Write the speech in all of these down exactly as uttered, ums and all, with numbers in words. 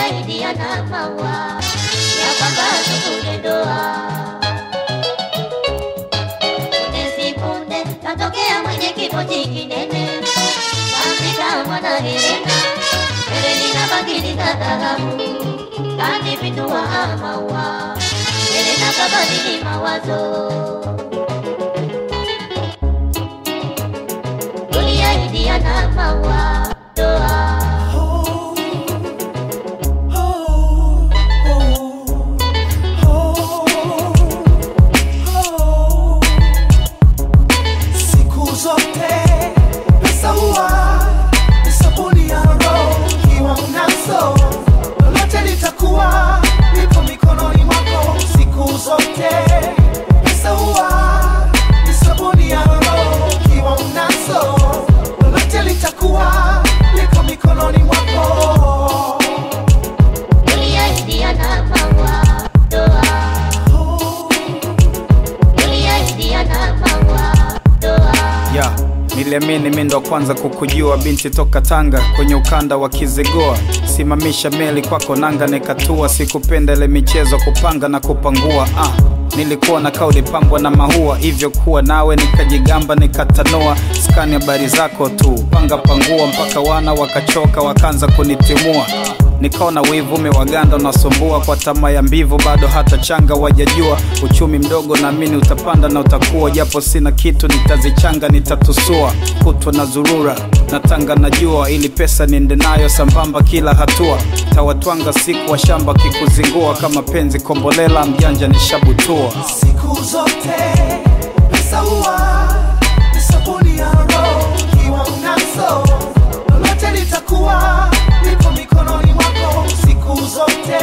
tuliahidiana maua ya kwamba tukune ndoa. Punde si punde katokea mwenye kipochi kinene, katika mwana Helena, Helena bakili za dhahabu, kanipindua maua, Helena kabadili mawazo. Tuliahidiana maua ndoa. Niliamini mimi ndo kwanza kukujua, binti toka Tanga kwenye ukanda wa Kizegoa. Simamisha meli kwako nanga nikatua, sikupenda ile michezo kupanga na kupangua. Ah, nilikuwa na kauli pambwa na mahua, hivyo kuwa nawe nikajigamba nikatanoa. Skani habari zako tu, panga pangua, mpaka wana wakachoka wakaanza kunitimua. Nikaona wivu umewaganda unasumbua, kwa tamaa ya mbivu bado hata changa wajajua. Uchumi mdogo naamini utapanda na utakuwa, japo sina kitu nitazichanga nitatusua. Kutwa na zurura na tanga na jua, ili pesa niende nayo sambamba kila hatua. Tawatwanga siku wa shamba kikuzingua, kama penzi kombolela mjanja nishabutua. Siku zote pesa huwa ni sabuni ya roho, kiwa unazo lolote litakuwa lipo mikononi mwako. Siku zote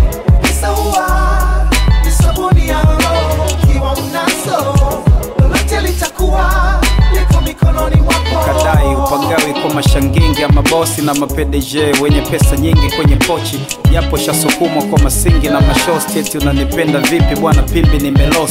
pesa huwa ni sabuni ya roho, kiwa unazo lolote litakuwa lipo mikononi mwako. Kadai upagawi kwa mashangingi ya mabosi na mapedeje wenye pesa nyingi kwenye pochi, japo shasukumwa kwa masingi na mashosti. Eti unanipenda vipi bwana pimbi nimelost.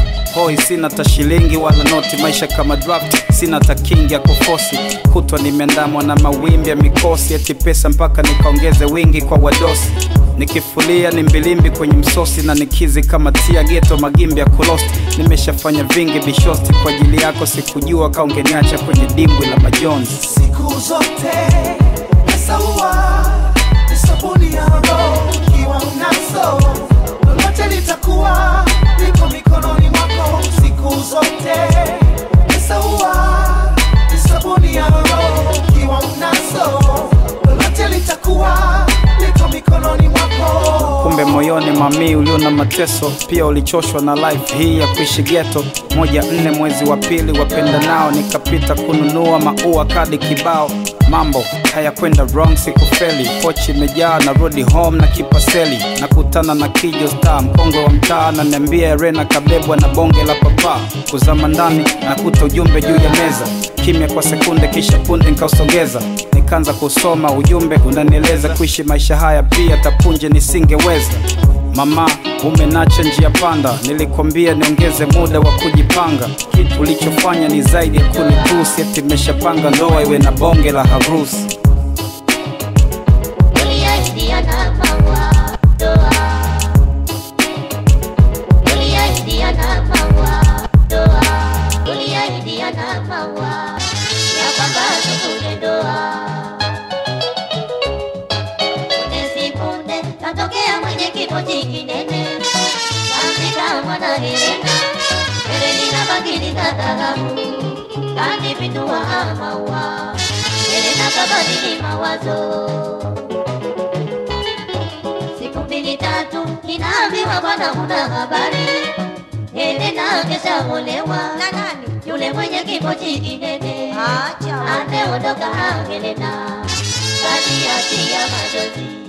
Hoi sina ta shilingi wala noti, maisha kama draft sina ta kingi ya kufosi. Kutwa nimeandamwa na mawimbi ya mikosi, eti pesa mpaka nikaongeze wingi kwa wadosi. Nikifulia ni mbilimbi kwenye msosi, na nikizi kama tia geto magimbi ya kulost. Nimeshafanya vingi bishosti kwa ajili yako, sikujua kaungeniacha kwenye dimbwi la majonzi. Siku zote pesa huwa ni sabuni ya roho, kiwa unazo lolote litakuwa lipo mikononi mwako. Siku zote pesa huwa ni sabuni ya roho, kiwa unazo lolote litakuwa lipo mikononi mwako. Kumbe moyoni mami uliona mateso, pia ulichoshwa na life hii ya kuishi ghetto. Moja nne mwezi wa pili wapenda nao, nikapita kununua maua kadi kibao. Mambo haya kwenda wrong sikufeli, pochi imejaa na rudi home na kipaseli. Nakutana na Kijo Star mkongwe wa mtaa, na niambia Rena kabebwa na bonge la papa. Kuzama ndani nakuta ujumbe juu ya meza, kimya kwa sekunde kisha punde nikausogeza. Nikaanza kusoma ujumbe unanieleza, kuishi maisha haya pia tapunje nisingeweza. Mama umenacha njia panda, nilikwambia niongeze muda wa kujipanga. Kitu ulichofanya ni zaidi ya kunitusi, eti nimeshapanga ndoa iwe na bonge la harusi. Tuliahidiana maua ndoa. Tuliahidiana maua ndoa. Tuliahidiana maua ya kwamba tukune ndoa. Punde si punde katokea mwenye kipochi kinene, katika mwana Helena, Helena bakili za dhahabu, kanipindua maua, Helena kabadili mawazo. Siku mbili tatu ninaambiwa bwana huna habari, Helena keshaolewa na nani? Yule mwenye kipochi kinene. Acha ameondoka Helena, kati ya machozi.